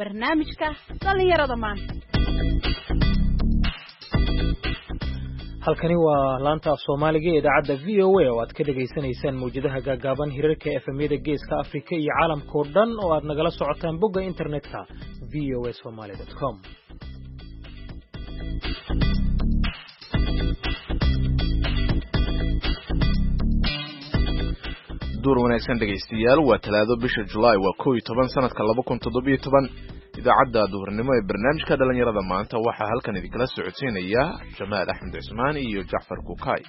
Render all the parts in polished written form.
barnaamijka dhalinyarada maanta. halkani waa laanta af Soomaaliga ee idaacadda VOA oo aad ka dhageysanaysaan mowjadaha gaagaaban hirarka FM-yada Geeska Afrika iyo caalamka oo dhan oo aad nagala socotaan bogga internetka voasomali.com. duur wanaagsan dhageystayaal waa talaado bisha July waa 12 sanadka 2017 idaacadda duhurnimo ee barnaamijka dhalinyarada maanta waxaa halkan idin socodsiinaya Jamaal Axmed Cusmaan iyo Jacfar Kukay.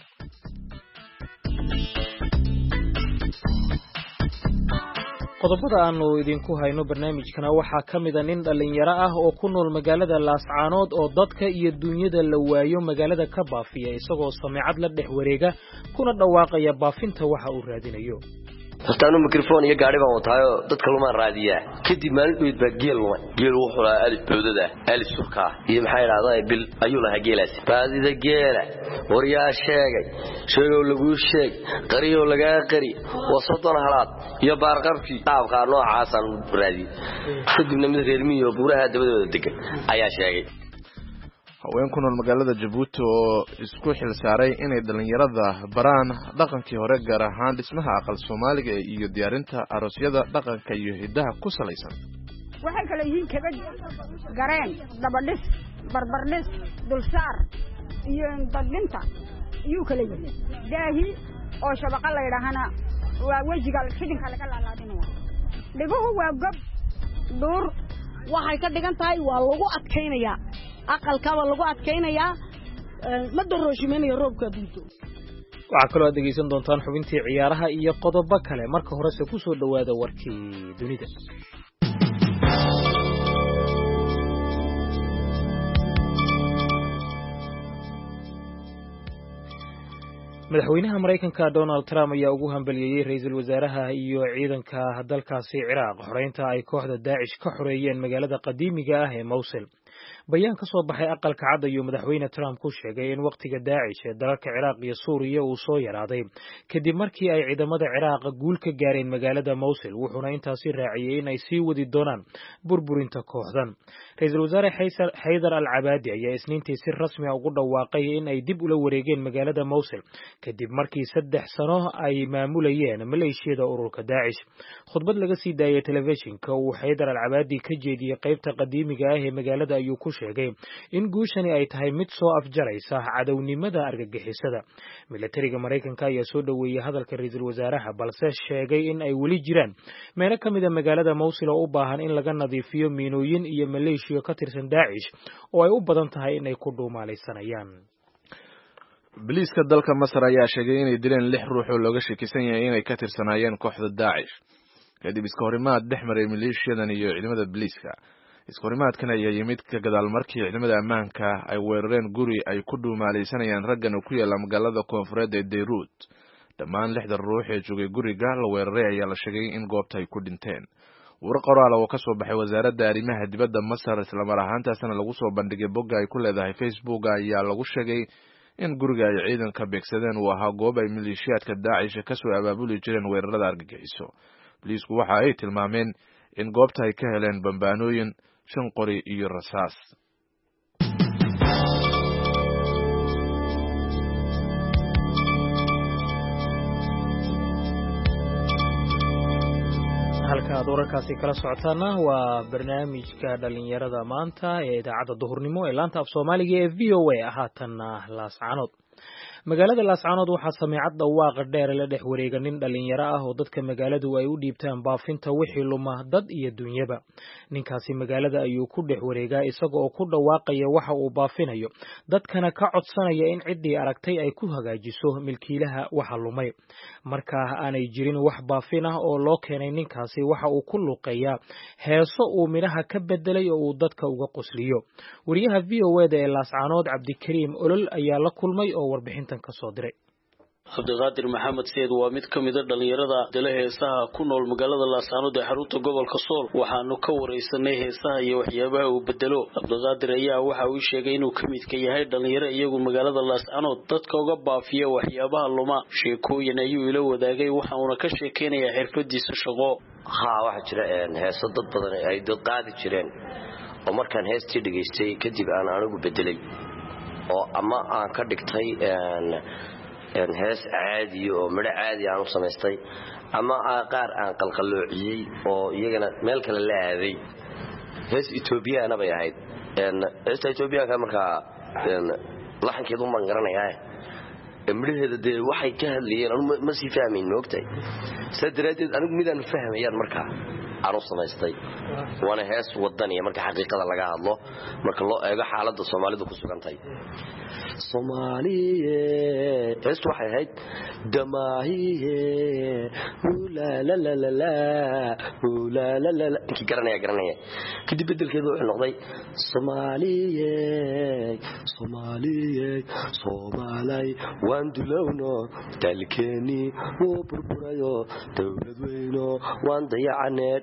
qodobada aanu idinku hayno barnaamijkana waxaa ka mid ah nin dhalinyaro ah oo ku nool magaalada Laascaanood oo dadka iyo dunyada la waayo magaalada ka baafiya isagoo sameecad la dhex wareega kuna dhawaaqaya baafinta waxa uu raadinayo. Taanu microphone iyo gaari baan wataayo dadka lumaan raadiyaa kadib maalin dhoweyd baa geel wuxuu lahaa alif boodada alif surka iyo maxay raadaan bil ayuu lahaa geelaas baadida geela wariyaa sheegay lagu sheeg qariyo laga qari wasadana halaad iyo baarqabki qaabka noocaas aan raadi kadibna mid reer miyo buuraha dabadooda degan ayaa sheegay haween ku nool magaalada Djibouti oo isku xil saaray inay dhalinyarada baraan dhaqankii hore gaar ahaan dhismaha aqal Soomaaliga iyo diyaarinta aroosyada dhaqanka iyo hidaha ku salaysan. waxay kala yihiin kabad gareen dabadhis barbardhis dulsaar iyo dadinta iyo kala yihiin daahi oo shabaqa la yiraahana waa wajiga xidinka laga laalaadinaya dhiguhu waa gob duur waxay ka dhigan tahay waa lagu adkeynaya aqalkaba lagu adkeynaya ma darooshimeenayo roobka dunto. waxaa kaloo aad dhegeysan doontaan xubintii ciyaaraha iyo qodobo kale marka horese ku soo dhawaada warkii dunida. madaxweynaha Mareykanka Donald Trump ayaa ugu hambalyeeyay ra'iisul wasaaraha iyo ciidanka dalkaasi Ciraaq xoreynta ay kooxda Daesh ka xoreeyeen magaalada qadiimiga ah ee Mosul. bayaan ka soo baxay aqalka cad iyo madaxweyne Trump ku sheegay in waqtiga Daesh ee dalalka Ciraaq iyo Suuriya uu soo yaraaday kadib markii ay ciidamada Ciraaq guul ka gaareen magaalada Mosul wuxuuna intaasi raaciyay in ay sii wadi doonaan burburinta kooxdan. ra'iisul wasaare Haydar al-Abadi ayaa isniintii si rasmi ah ugu dhawaaqay in ay dib ula wareegeen magaalada Mosul kadib markii 3 sano ay maamulayeen maleeshiyada ururka Daesh. khudbad laga sii daayay telefishinka uu Haydar al-Abadi ka jeediyay qaybta qadiimiga ah ee magaalada ayuu ku sheegay in guushani ay tahay mid soo afjaraysa cadownimada argagixisada. militariga Mareykanka ayaa soo dhaweeyay hadalka ra'iisul wasaaraha balse sheegay in ay weli jiraan meelo ka mid ah magaalada Mosul oo u baahan in laga nadiifiyo miinooyin iyo maleeshiyo ka tirsan Daesh oo ay u badan tahay in ay ku dhuumaalaysanayaan. Biliiska dalka Masar ayaa sheegay inay dileen 6 ruux oo looga shakisan yahay inay ka tirsanaayeen kooxda Daesh kadib iska horimaad dhexmaray maleeshiyadan iyo ciidamada biliiska. iska horimaadkan ayaa yimid ka gadaal markii ciidamada ammaanka ay weerareen guri ay ku dhuumaalaysanayaan raggan oo ku yaala magaalada koonfureed ee Beirut. dhammaan 6 ruux ee joogay guriga la weeraray ayaa la sheegay in goobta ay ku dhinteen. war qoraal oo ka soo baxay wasaaradda arrimaha dibadda Masar isla mar ahaantaasna lagu soo bandhigay bogga ay ku leedahay Facebook ayaa lagu sheegay in guriga ay ciidanka beegsadeen uu ahaa goob ay maleeshiyaadka Daesh ka soo abaabuli jireen weerarada argagixiso. Poliisku waxa ay tilmaameen in goobta ay ka heleen bambaanooyin 5 qori iyo rasaas. halka aad wararkaasi kala socotaana waa barnaamijka dhalinyarada maanta ee idaacadda duhurnimo ee laanta af Soomaaliga ee VOA haatanna Laascaanood. magaalada Laascaanood waxaa sameecad dhawaaqa dheer la dhex wareega nin dhalinyaro ah oo dadka magaaladu ay u dhiibtaan baafinta wixii luma dad iyo dunyaba. ninkaasi magaalada ayuu ku dhex wareegaa isaga oo ku dhawaaqaya waxa uu baafinayo dadkana ka codsanaya in ciddii aragtay ay ku hagaajiso milkiilaha waxa lumay. marka aanay jirin wax baafin ah oo loo keenay ninkaasi waxa uu ku luqeeyaa heeso uu midhaha ka bedelay oo uu dadka uga qosliyo. wariyaha VOA ee Laascaanood Cabdikariim Olol ayaa la kulmay oo warbixintan ka soo diray. Cabdiqaadir Maxamed Said waa mid ka mid ah dhalinyarada dala heesaha ku nool magaalada Laascaanood ee xarunta gobolka Sool waxaanu ka wareysanay heesaha iyo waxyaabaha uu bedelo Cabdiqaadir ayaa waxa uu sheegay inuu ka mid ka yahay dhalinyaro iyagu magaalada Laascaanood dadka uga baafiya waxyaabaha luma sheekooyin ayuu ila wadaagay waxa uu ka sheekeynayaa xirfadiisa shaqo waxa jira heeso dad badan ay dad qaadi jireen oo markaan heestii dhageystay kadib aan anigu bedelay oo ama aan ka dhigtay hees caadi oo midho caadi aan u samaystay ama qaar aan qalqaloociyay oo iyagana meel kale la aaday hees Ethiopian bay ahayd hees Ethiopian ka markaa laxankeedu ma garanayaa midhaheeda waxay ka hadlayeen ma si fahmin moogtay sadreed anigu midaan fahmayaan markaa aan u samaystay wana hees wadaniya marka xaqiiqada laga hadlo marka loo eego xaaladda Soomaalidu ku sugantay Soomaaliye heestu waxay ahayd damaahiye la la la la la la la la ki garanaya kadib bedelkeedu wuxuu noqday Soomaaliye Soomaalay waan dulowno dalkeeni oo burburayo dawlad weyno waan dayacnaa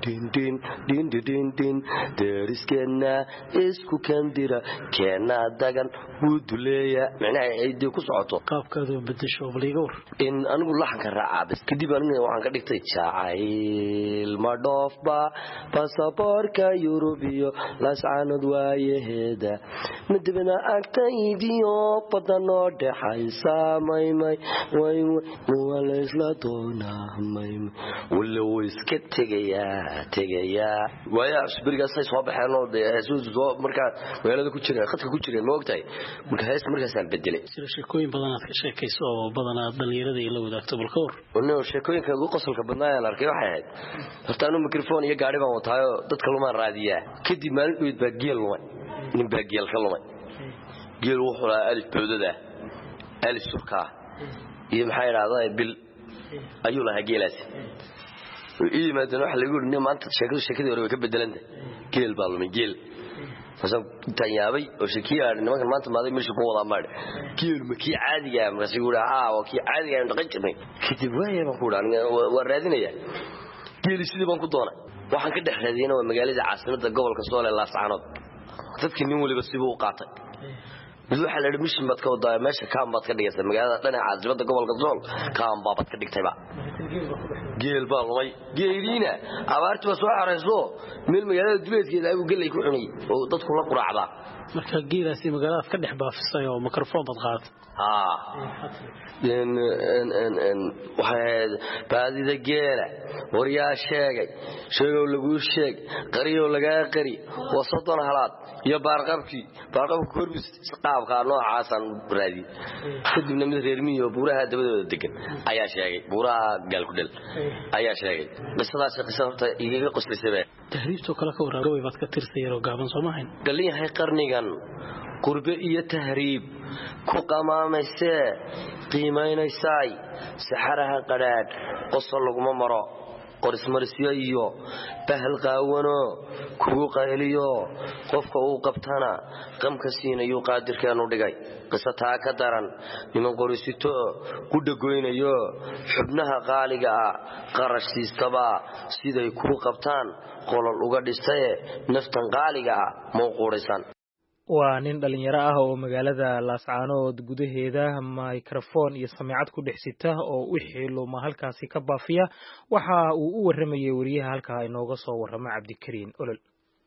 din deriskeena isku kandira keena dagan wuduleeya macnaha ay ku socoto qaabkaadu bedesho bligoor in anigu laxanka raacay kadib anigu waxaan ka dhigtay jacayl ma dhoofba passaportka Yurubiyo Laascaanood waayeeda madibna agtaydiyo badano dhaxaysa maymay way wala isla doonaa wala iska tegaya waya asbiriga say soo baxeen oo heeso marka weelada ku jira khadka ku jira ma ogtahay marka hees markaas aan bedelay sida sheekooyin badan aad ka sheekayso oo badan dhalinyarada ila wadaagto balkoor oo sheekooyinka ugu qosolka badnaa la arkay waxay ahayd horta anu microphone iyo gaari baan wataayo dadka luma raadiyaa kadib maalin dhoweed baa geel lumay nin baa geel ka lumay geel wuxuu lahaa alif boodada alif surka iyo maxay raadaan bil ayuu lahaa geelaas iimaadana waxa lagu yiri maanta sheekadii hore way ka bedelanta geel baa lumay geel fasan tayaabay oo sheekiyay nimanka maanta maaday meesha ku wada maad geel ma kii caadiga ah markaas uu raacaa oo kii caadiga ah dhaqan jirnay kadib waayeen ku dhaanay waa raadinaya geel sidii baan ku doonay waxaan ka dhex raadinay magaalada caasimadda gobolka Sool ee Laascaanood dadkii nin waliba sidii u qaatay waxa la mission bad ka wadaa meesha kaan bad ka dhigaysa magaalada dhinaca caasimadda gobolka Sool kaan bad ka dhigtayba geel baa lumay geelina abaartii soo xareyso meel magaalada duleedkeeda ay u galay ku cunay oo dadku la quraacda marka geelaasi magaalada ka dhex baafisay oo microphone bad qaat waxay baadida geela wariyaa sheegay lagu sheeg qariyo laga qari wasadon halaad iyo baarqabku korbis qaabka noocaasan raadi kadibna mid reer miyo buuraha dabadooda degan ayaa sheegay buuraha galkudel ayaa sheegay qisadaas horta iyaga qoslisay tahriibto kala ka waraabay baad ka tirsayro gaaban Soomaaliya galinahay qarnigan qurbe iyo tahriib ku qamaamaysay qiimaynayay saxaraha qaraad qosol laguma maro qorismarsiyo iyo bahal qaawano kugu qayliyo qofka uu qabtana qamka siinayo qaadirkeenu dhigay qisataa ka daran niman qorisito ku dhagoynayo xubnaha qaaliga qarash siistaba siday ku qabtaan qolol uga dhisay naftan qaaliga ma qorisan waa nin dhalinyaro ah oo magaalada Laascaanood gudaheeda microphone iyo samiicad ku dhexsita oo wixii luma halkaasi ka baafiya waxa uu u waramayay wariyaha halka inooga soo warama Cabdikariin Olol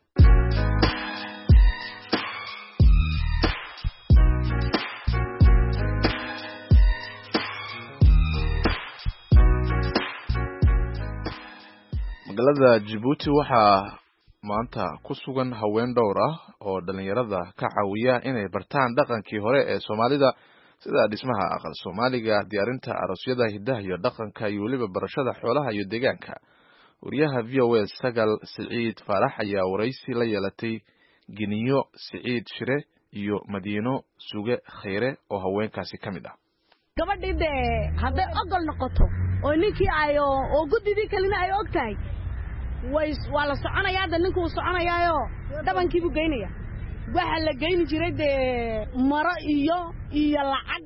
magaalada Djibouti waxa maanta ku sugan haween dhowr ah oo dhalinyarada ka caawiya inay bartaan dhaqankii hore ee Soomaalida sida dhismaha aqal Soomaaliga diyaarinta aroosyada hidaha iyo dhaqanka iyo waliba barashada xoolaha iyo deegaanka wariyaha VOA Sagal Saciid Faarax ayaa waraysi la yeelatay Giniyo Saciid Shire iyo Madiino Suge Khayre oo haweenkaasi kamid ah gabadhide haday ogol noqoto oo ninkii ayo oo gudidii kalina ay ogtahay wala soconayaa ninku uu soconayaayo dabankii buu geynaya waxa la geyn jiray maro iyo lacag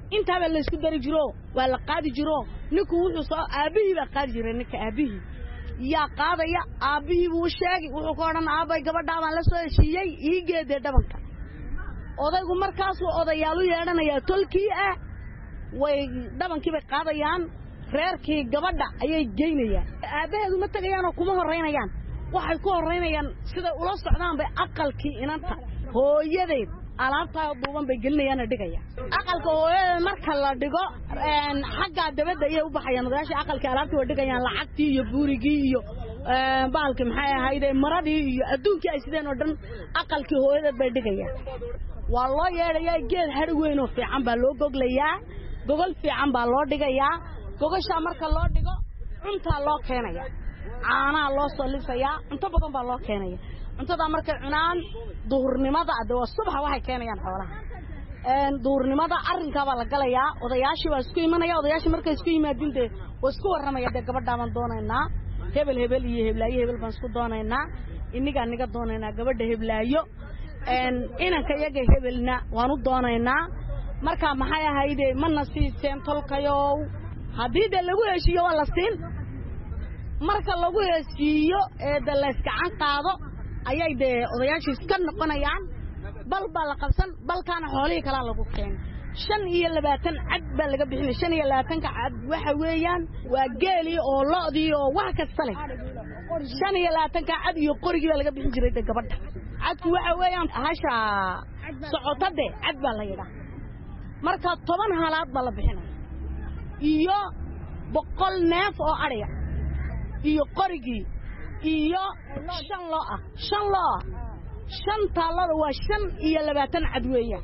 intaaba la isku dari jiro waa la qaadi jiro ninku wuxuu soo aabihii baa qaadi jiray ninka aabihii yaa qaadaya aabihii buu sheegay wuxuu ka odhan aabay gabadha baan la soo heshiiyey ii geedee dhabanka odaygu markaasuu odayaal u yeedhanayaa tolkii ah way dhabankii bay qaadayaan reerkii gabadha ayay geynayaan aabaheedu ma tagayaan oo kuma horeynayaan waxay ku horeynayaan sida ula socdaan bay aqalkii inanta hooyadeed alaabtaa duuban bay gelinayaan dhigaya aqalka hooyadeed marka la dhigo xagga dabadda ay u baxayaan odayaasha aqalkii alaabtii way dhigayaan lacagtii iyo buurigii iyo baalkii maxay ahayd maradii iyo adduunkii ay sideen oo dhan aqalkii hooyadeed bay dhigayaan waa loo yeedhayaa geed har weyn oo fiican baa loo goglayaa gogol fiican baa loo dhigayaa gogasha marka loo dhigo cunta loo keenaya caanaha loo soo lisayaa cunto badan baa loo keenaya cuntada markay cunaan duhurnimada waa subax waxay keenayaan xoolaha duhurnimada arrinka baa la galayaa odayaashii baa isku imanaya odayaashii markay isku yimaadin de waa isku warramaya de gabadha baan doonaynaa hebel iyo heblaayo hebel baan isku doonaynaa inigaa niga doonaynaa gabadha heblaayo inanka iyaga hebelna waan u doonaynaa marka maxay ahayde mana siiseen tolkayo haddii de lagu heshiiyo waa la siin marka lagu heshiiyo ee de la iskacan qaado ayay de odayaashii iska noqonayaan bal baa la qabsan balkaana xoolihii kalaa lagu keenay 25 cad baa laga bixinay 25 cad waxa weeyaan waa geeli oo lo'dii oo wax kasta leh 25 cad iyo qorigii baa laga bixin jiray gabadha cadku waxa weeyaan hasha socotade cad baa la yiraahdaa marka 10 halaad baa la bixinay iyo 100 neef oo ariya iyo qorigii iyo 5 lo ah 5 lo talada waa 25 cad weeyaan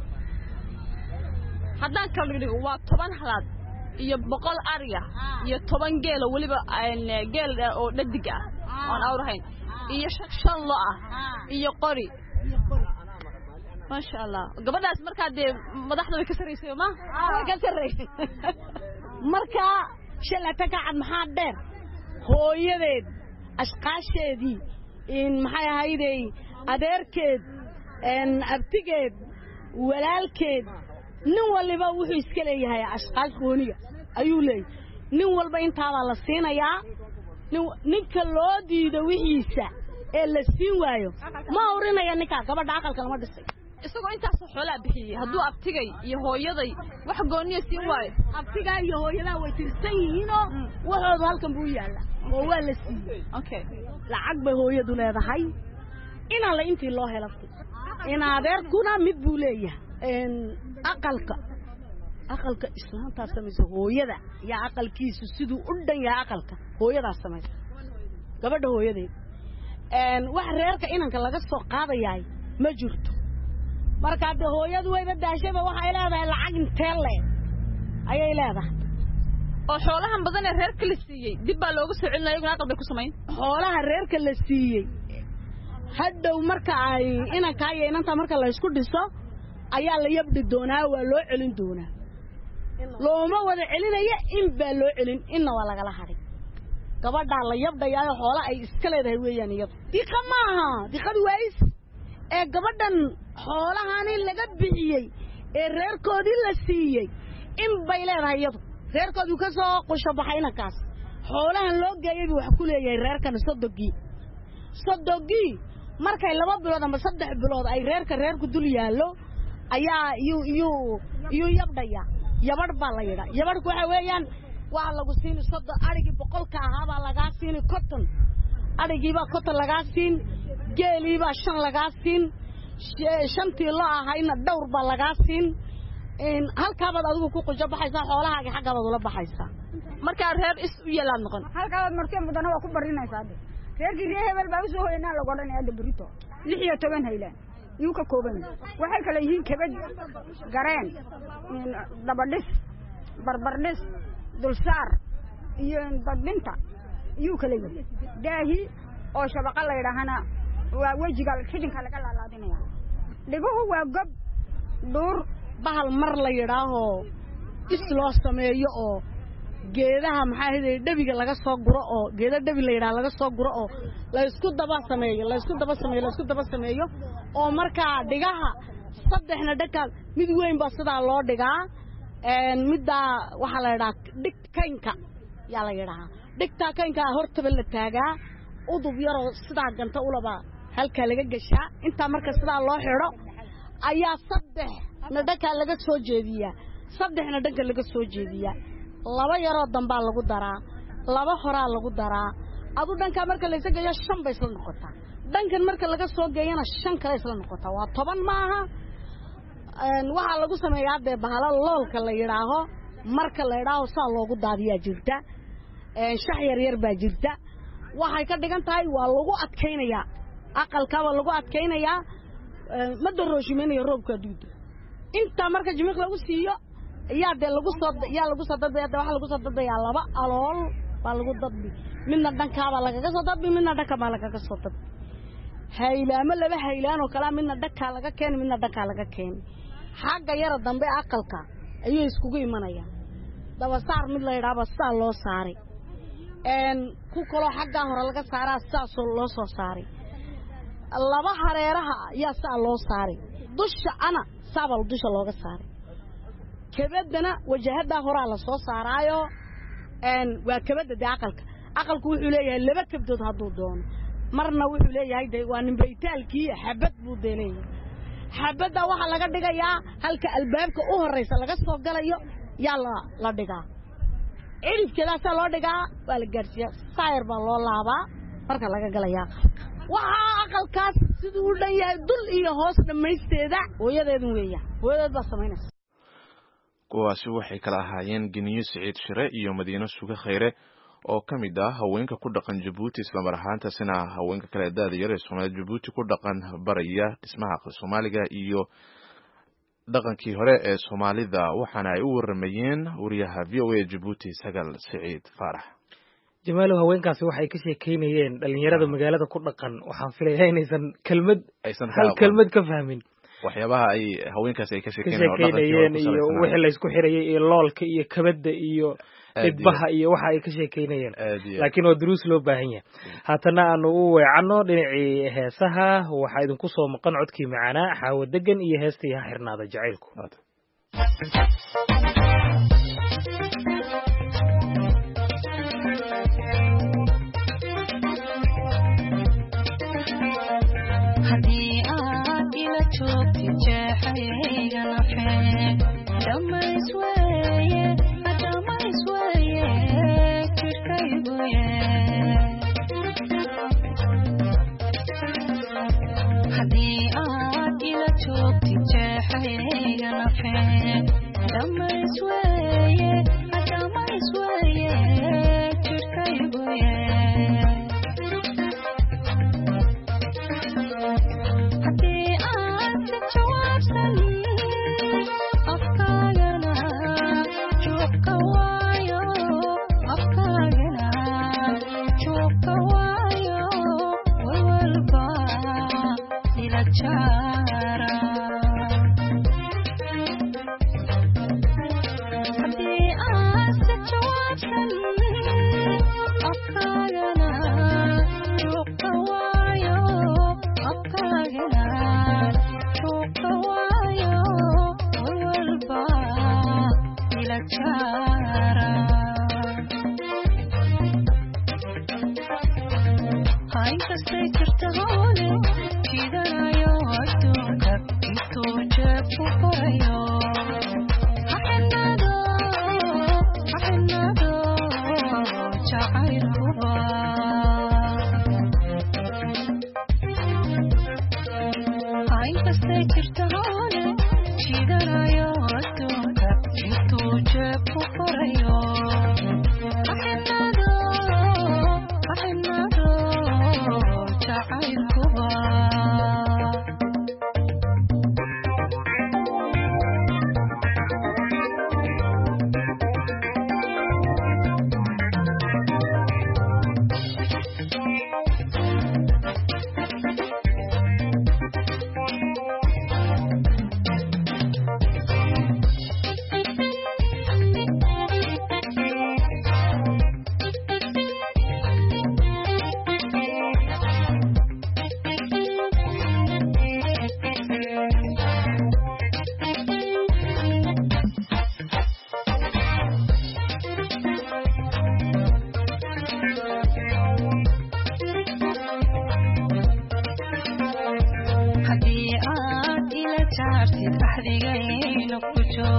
haddaan kala dhigo waa 10 halaad iyo 100 ariya iyo 10 geel waliba geel oo dhadig ah aan awrahayn iyo 5 lo ah iyo qori ما شاء الله gabadhaas marka de madaxda way ka sareysay ma ka sareysay marka shalata ka cad maxaa dheer hooyadeed ashqaasheedii in maxay ahaydey adeerkeed abtigeed walaalkeed nin waliba wuxuu iska leeyahay ashqaas gooniga ayuu leeyahay nin walba intaaba la siinayaa ninka loo diido wixiisa ee la siin waayo ma urinaya ninka gabadha aqalka lama dhisay isagoo intaas xoolo bixiyay haduu abtigay iyo hooyaday wax gooniyo siin waayo abtiga iyo hooyada way tirsan yihiin oo waxoodu halkan buu yaala oo waa la siiyay okay lacag bay hooyadu leedahay in la intii loo helay in adeerkuna mid buu leeyahay aqalka islaanta samayso hooyada ya aqalkiisu siduu u dhan yahay aqalka hooyada samayso gabadha hooyadeed wax reerka inanka laga soo qaadayaay ma jirto marka de hooyadu way badaashaba waxa ay leedahay lacag intee leed ayay leedahay oo xoolahan badan ee reerka la siiyay dib baa loogu soo celinayay iyaguna aqal bay ku sameeyeen xoolaha reerka la siiyay hadhow marka ay inanka iyo inanta marka la isku dhiso ayaa la yabdi doonaa waa loo celin doonaa looma wada celinaya in baa loo celin inna waa laga la haday gabadha la yabdayaayo xoolo ay iska leedahay weeyaan iyada diqa maaha diqadu ways ee gabadhan xoolahaani laga bixiyay ee reerkoodii la siiyay in bay leedahay iyadu reerkoodu ka soo qusho baxayna kaas xoolahan loo geeyay wax ku leeyahay reerkan sodogii markay 2 bilood ama 3 bilood ay reerku dul yaalo ayaa iyuu yabdaya yabad baa la yidhaa yabadku waxa weeyaan waxa lagu siin sodo arigi 100 ka ahaa baa laga siin cotton arigiiba cotton laga siin geeliiba 5 laga siin shantii loo ahayna dhowr baa laga siin in halkaabad adigu ku qujo baxaysa xoolahaaga xaqabaad ula baxaysa marka reer is u yeelaan noqon halkaabad markii mudana waa ku barinaysaa reerkii hebel baa u soo hoynaa lagu odhanayaa dabrito 16 haylaan yuu ka kooban waxay kala yihiin kabad gareen dabadhis barbardhis dulsaar iyo dadbinta yuu kala yihiin daahi oo shabaqa la yiraahana waa wajiga xidinka laga laalaadinaya dhibuhu waa gob dhuur bahal mar la yiraaho is loo sameeyo oo geedaha maxaa ahayd dhabiga laga soo guro oo geeda dhabi la yiraahdo laga soo guro oo la isku daba sameeyo oo marka dhigaha saddexna dhaka mid weyn baa sida loo dhigaa midda waxa la yiraahdaa dhigkaynka yaa la yiraahdaa dhigtaakaynka hortaba la taagaa udub yaro sidaa ganta u laba halka laga gashaa inta marka sidaa loo xiro ayaa saddex nadhanka laga soo jeediyaa saddexna dhanka laga soo jeediyaa laba yaro dambaa lagu daraa laba horaa lagu daraa adu dhanka marka la isaga shan bay isla noqotaa dhankan marka laga soo geeyana shan kale isla noqotaa waa 10 maaha waxa lagu sameeyaa de bahalo loolka la yiraaho marka la yiraaho saa loogu daadiyaa jirta shax yar baa jirta waxay ka dhigan tahay waa lagu adkeynayaa aqalka waa lagu adkeynayaa ma darooshimeenayo roobka duuda inta marka jimiq lagu siiyo ayaa de lagu soo dadbaya waxa lagu soo dadbaya laba alool baa lagu dadbi midna dhankaaba laga soo dadbi midna dhanka ma laga soo dadbi haylaamo laba haylaan oo kala midna dhanka laga keen midna dhanka laga keen xagga yara dambe aqalka ayuu iskugu imanaya daba saar mid la yiraahdo saa loo saaray ku kala xagga hore laga saaraa saas loo soo saaray laba hareeraha ayaa saa loo saaray dusha ana saabal dusha looga saaray kabadana wajahada hore la soo saaraayo waa kabada aqalku wuxuu leeyahay laba kabdood haduu doono marna wuxuu leeyahay waa nimbaytaalkii xabad buu deeleeyay xabada waxa laga dhigayaa halka albaabka u horeysa laga soo galayo yaa la dhigaa cirifkeeda loo dhigaa waa la gaarsiyaa saayir baa loo laabaa marka laga galayaa waxa aqalkaas sidoo u dhan yahay dul iyo hoos dhamaysteeda hooyadeedu weeyaa hooyadeed baa sameynaysa kuwaasi waxay kala ahaayeen Giniyo Saciid Shire iyo Madiino Suga Khayre oo kamid ah haweenka ku dhaqan Djibouti isla mar ahaantaasina haweenka kale daad yar ee Soomaaliya Djibouti ku dhaqan baraya dhismaha Soomaaliga iyo dhaqankii hore ee Soomaalida waxaana ay u waramayeen wariyaha VOA Djibouti Sagal Saciid Farax jamaalo haweenkaasi waxay ka sheekeynayeen dhalinyarada magaalada ku dhaqan waxaan filayaa inaysan kalmad ka fahmin waxyaabaha ay haweenkaasi ay ka sheekeynayeen iyo wixii la isku xirayay iyo loolka iyo kabada iyo idbaha iyo waxa ay ka sheekeynayeen laakiin waa duruus loo baahan yahay haatana aanu u weecano dhinacii heesaha waxa idinku soo maqan codkii macaana xaawo degan iyo heestii ha xirnaada jacaylku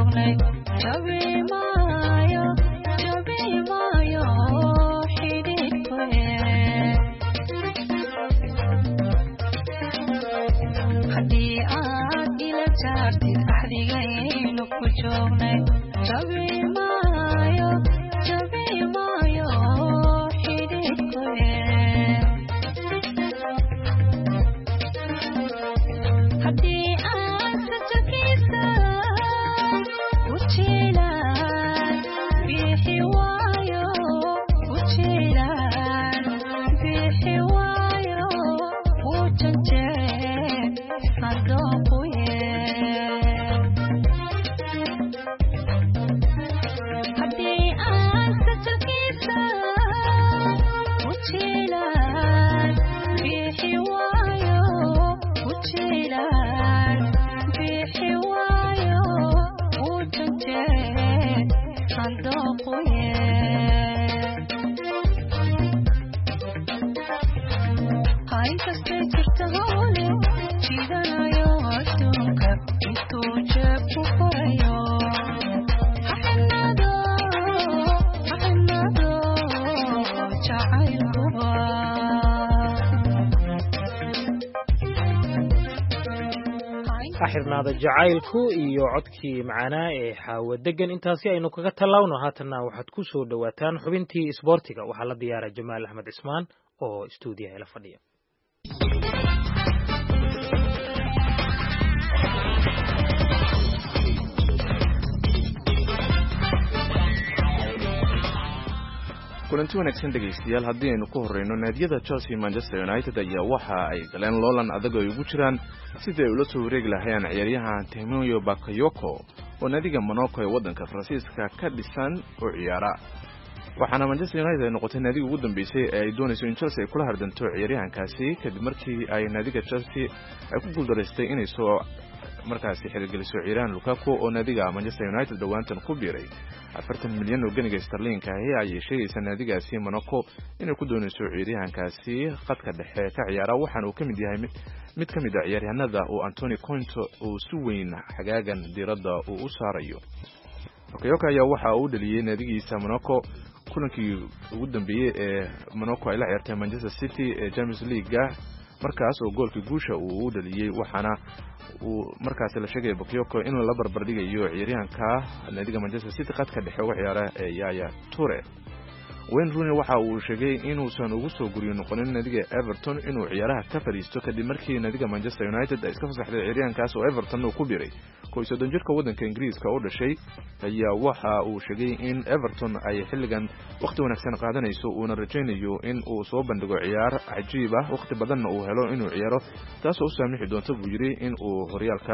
joognay jabi maayo xidhiidhkoye haddii aad ila jaartid axdigaynu ku joognay jabi maayo xidhiidhkoye haddii aad sajakiisa ku jilaan bixi waayo ku jilaan bixi waayo wuu janjee sadooquye haddii aad sajakiisa ku jilaan bixi waayo ku jilaan bixi waayo wuu janjee sadooquye haykastay jirta howle jidanayo adduunka intuu jeeb ku furayo haxinado jacaylkuba xirnaada jacaylku iyo codkii macaanaa ee xaawo degan intaasi aynu kaga tallaawno haatanna waxaad ku soo dhowaataan xubintii isboortiga waxaa la diyaaray jamaal axmed cismaan oo stuudiyaha ila fadhiya kulanti wanaagsan dhegaystayaal haddii aynu ku horreyno naadiyada Chelsea Manchester United ayaa waxa ay galeen loolan adag oo ay ugu jiraan sidii ay ula soo wareegi lahaayeen ciyaaryahan Temuyo Bakayoko oo naadiga Monaco ee waddanka Faransiiska ka dhisan oo ciyaara waxaana Manchester United ay noqotay naadiga ugu dambeysay ee ay doonayso in Chelsea ay kula hardanto ciyaaryahankaasi kadib markii ay naadiga Chelsea ay ku guuldareystay inay soo markaasi xiriirgeliso ciyaaryahan Lukaku oo naadiga Manchester United dhawaantan ku biiray 40 milyan oo ganiga sterling ah ayay sheegaysaa naadigaasi Monaco inay ku doonayso ciyaaryahankaasi khadka dhexe ka ciyaara waxaan uu kamid yahay mid kamid ah ciyaaryahanada oo Antonio Conte oo si weyn xagaagan diiradda uu u saarayo Bakayoko ayaa waxa uu dhaliyay naadigiisa Monaco kulankii ugu dambeeyay ee Monaco ay la ciyaartay Manchester City ee Champions League markaas oo goolkii guusha uu u dhaliyay waxaana uu markaas la sheegay Bakayoko in la barbar dhigayo ciyaaryahanka naadiga Manchester City qadka dhexe uga ciyaara ee Yaya Toure Wayne Rooney waxa uu sheegay inuusan ugu soo guriyo noqonin naadiga Everton inuu ciyaaraha ka fariisto kadib markii naadiga Manchester United ay iska fasaxday ciyaaryahankaas oo Everton uu ku biiray kooxda jirka waddanka Ingiriiska oo dhashay ayaa waxa uu sheegay in Everton ay xilligan waqti wanaagsan qaadanayso uuna rajaynayo in uu soo bandhigo ciyaar cajiib ah waqti badanna uu helo inuu ciyaaro taas oo u saamixi doonto buu yiri in uu horyaalka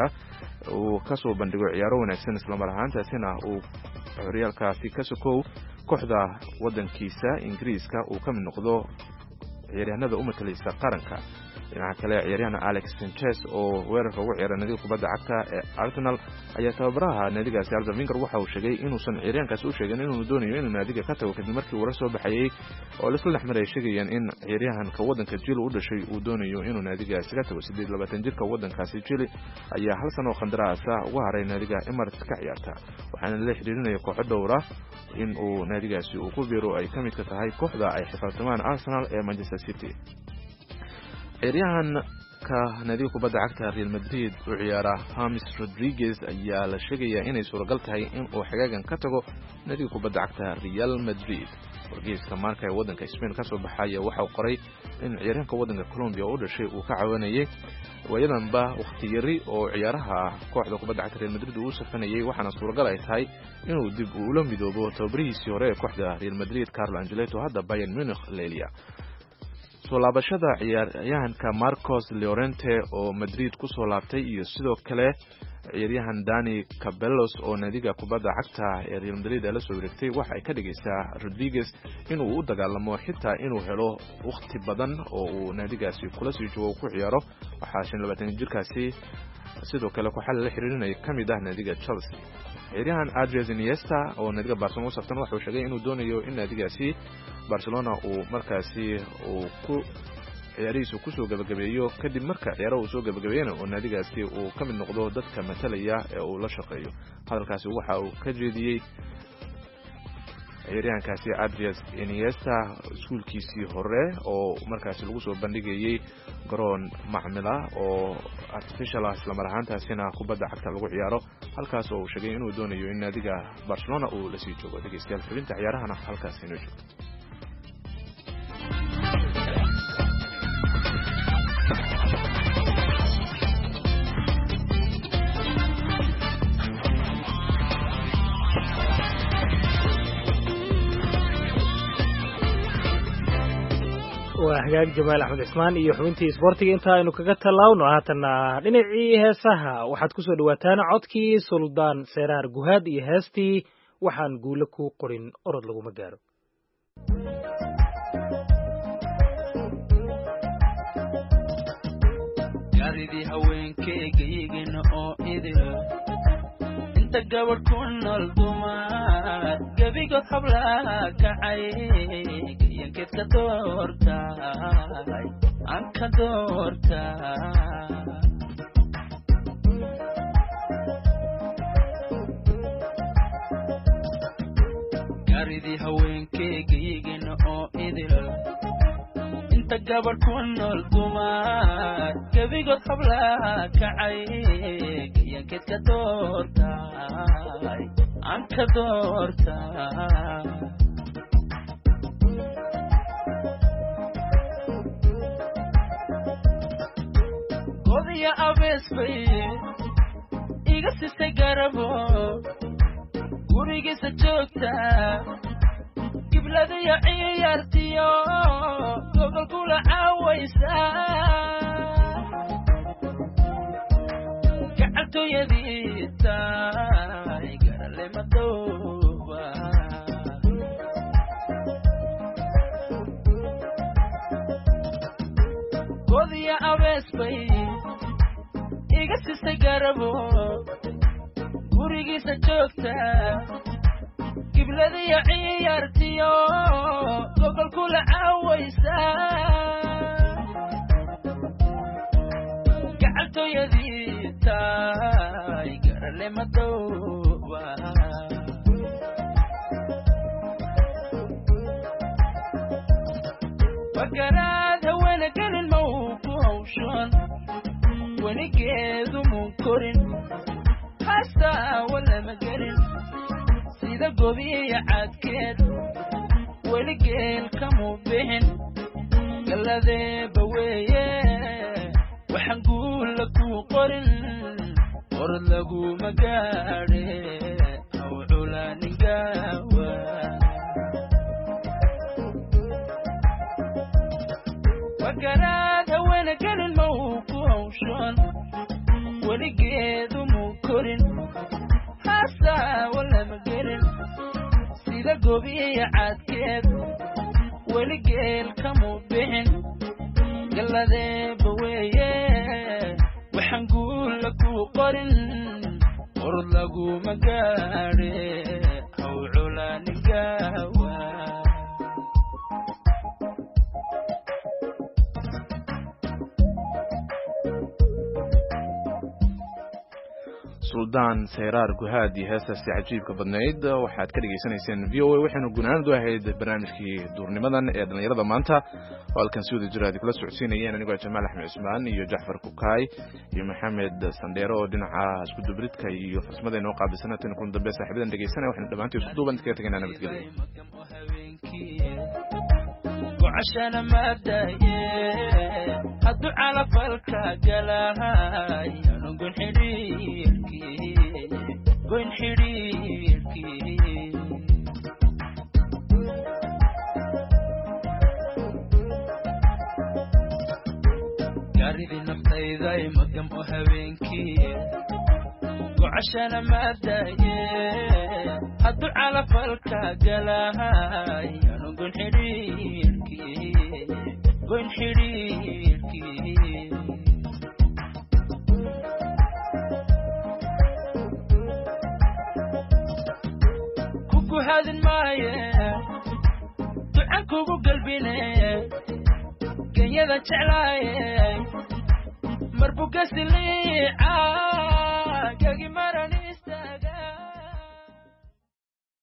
uu ka soo bandhigo ciyaaro wanaagsan isla mar ahaantaasina uu horyaalkaasi ka sokow kooxda waddankiisa Ingiriiska uu ka mid noqdo ciyaaryahanada u matalaysa qaranka dhinaca kale ciyaaryahan Alex Sanchez oo weerarka ugu ciyaara naadiga kubadda cagta ee Arsenal ayaa tababaraha naadigaasi Arsene Wenger waxa uu sheegay inuusan ciyaaryahankaas u sheegin inuu doonayo inuu naadiga ka tago kadib markii uu soo baxayay oo la isla dhexmaray sheegayaan in ciyaaryahanka waddanka Chile uu dhashay uu doonayo inuu naadigaasi ka tago 28 jirka waddankaasi Chile ayaa hal sano qandaraas ah uga haray naadiga Emirates ka ciyaarta waxaana la xiriirinaya kooxo dhowr ah in uu naadigaasi uu ku biiro ay kamid ka tahay kooxda ay xifaaltamaan Arsenal ee Manchester City ciyaaryahanka naadiga kubadda cagta Real Madrid oo ciyaara James Rodriguez ayaa la sheegayaa inay suuragal tahay in uu xagaagan ka tago naadiga kubadda cagta Real Madrid wargeyska marka ee waddanka Spain ka soo baxaya waxa uu qoray in ciyaaryahanka waddanka Colombia oo dhashay uu ka caawinayay wayadanba waqti yari oo ciyaaraha kooxda kubadda cagta Real Madrid uu safanayay waxaana suuragal ay tahay inuu dib u la midoobo tababarihiisii hore ee kooxda Real Madrid Carlo Ancelotti hadda Bayern Munich leeliya soo laabashada ciyaaryahanka Marcos Llorente oo Madrid ku soo laabtay iyo sidoo kale ciyaaryahan Dani Ceballos oo naadiga kubadda cagta ee Real Madrid la soo wareegtay waxa ay ka dhigaysaa Rodriguez inuu u dagaalamo xitaa inuu helo waqti badan oo uu naadigaasi kula sii joogo ku ciyaaro waxa 25 jirkaasi sidoo kale ku xal la xiriirinay kamid ah naadiga Chelsea ciyaaryahan Andres Iniesta oo naadiga Barcelona saftan waxa uu sheegay inuu doonayo in naadigaasi Barcelona uu markaasi uu ku ciyaarihiisa kusoo gabagabeeyo kadib marka ciyaaraha uu soo gabagabeeyana oo naadigaasi uu ka mid noqdo dadka matalaya ee uu la shaqeeyo. hadalkaasi waxa uu ka jeediyey ciyaaryahankaasi Andres Iniesta iskuulkiisii hore oo markaasi lagu soo bandhigayay garoon macmila oo artificial ah isla mar ahaantaasina kubadda cagta lagu ciyaaro, halkaas oo uu sheegay inuu doonayo in naadiga Barcelona uu la sii joogo. dhegeystayaal xubinta ciyaarahana halkaas inoo joogo. waa hagaag Jamaal Axmed Cismaan iyo xubintii isboortiga inta aynu kaga talaawno haatana dhinacii heesaha waxaad ku soo dhawaataan codkii Suldaan Seyraar Guhaad iyo heestii waxaan guulo ku qorin orod laguma gaaro. gaaridii haweenkeygayagana oo idil inta gabadh ku nool dumar gabigood hablaha kacay gayankeed ka doortaay aan ka doortaa gaaridii haweenkeygayagana oo idil inta gabadh ku nool dumar gabigood hablaha kacay gayankeed ka doortaay aan ka doortaa godiya abees bay iga sisay garabo gurigiisa joogta gibladiyo ciyaartiyo gogol kula caawaysa gacaltooyadii taay garale madooba godiya abees bay iga sisay garabo gurigiisa joogta gibladiyo ciyaartiyo gogol kula caawaysa gacaltooyadii taay garale madooba wakaraad haweena gelin mau ku hawshan weligeedu muu korin hastaa walama gelin sida gobiya cadkeed weligeel kamuu bixin galladeeba weeye waxaan guula kuu qorin orod laguma gaadhe haw culaaningawa wakaraad haweena gelin mau ku hawshan weligeedu muu korin hastaa walama gelin sida gobiya cadkeed weligeel kamuu bixin galladeeba weeye waxaan guula kuu qorin orod laguma gaadhe haw culaaningawa Suldaan Seyraar Guhaad iyo heestaasi cajiibka badnayd waxaad ka dhageysanayseen VOA waxaynu gunaanadu ahayd barnaamijkii duurnimadan ee dhalinyarada maanta oo halkan si wada jira kula socodsiinayeen anigoo Jamaal Axmed Cismaan iyo Jacfar Kukaay iyo Maxamed Sandheero oo dhinaca isku dubridka iyo farsamada inoo qaabilsanaateen kun dambe saaxiibadan dhageysanaya waxaynu dhammaantood isku duuban kaga tagnaa nabadgelyo وعشان ما دايه هدو على فالكا قلاهاي نقول حريركي قول حريركي قارذي نفتي ذاي مقام وهوينكي وعشان ما دايه هدو على فالكا قلاهاي نقول حريركي قول حريركي كوكو هذا المايه دعان كوكو قلبيني geeyada jeclaayay marbuka siliica kagi maran